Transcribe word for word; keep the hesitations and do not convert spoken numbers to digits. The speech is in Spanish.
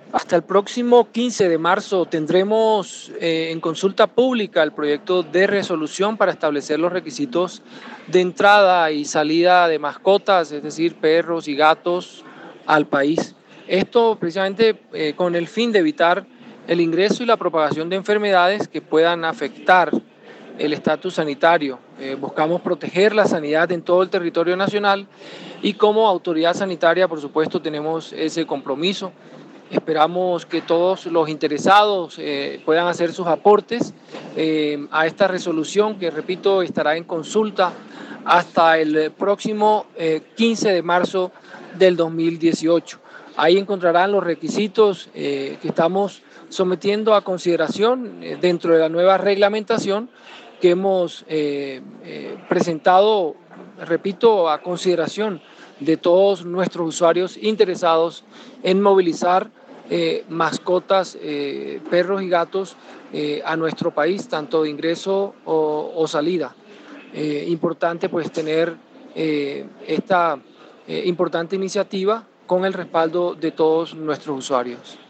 Hasta el próximo quince de marzo tendremos eh, en consulta pública el proyecto de resolución para establecer los requisitos de entrada y salida de mascotas, es decir, perros y gatos al país. Esto precisamente eh, con el fin de evitar el ingreso y la propagación de enfermedades que puedan afectar el estatus sanitario. Eh, buscamos proteger la sanidad en todo el territorio nacional y como autoridad sanitaria, por supuesto, tenemos ese compromiso. Esperamos que todos los interesados eh, puedan hacer sus aportes eh, a esta resolución que, repito, estará en consulta hasta el próximo eh, quince de marzo del dos mil dieciocho. Ahí encontrarán los requisitos eh, que estamos sometiendo a consideración eh, dentro de la nueva reglamentación que hemos eh, eh, presentado, repito, a consideración de todos nuestros usuarios interesados en movilizar eh, mascotas, eh, perros y gatos eh, a nuestro país, tanto de ingreso o, o salida. Eh, importante pues tener eh, esta eh, importante iniciativa con el respaldo de todos nuestros usuarios.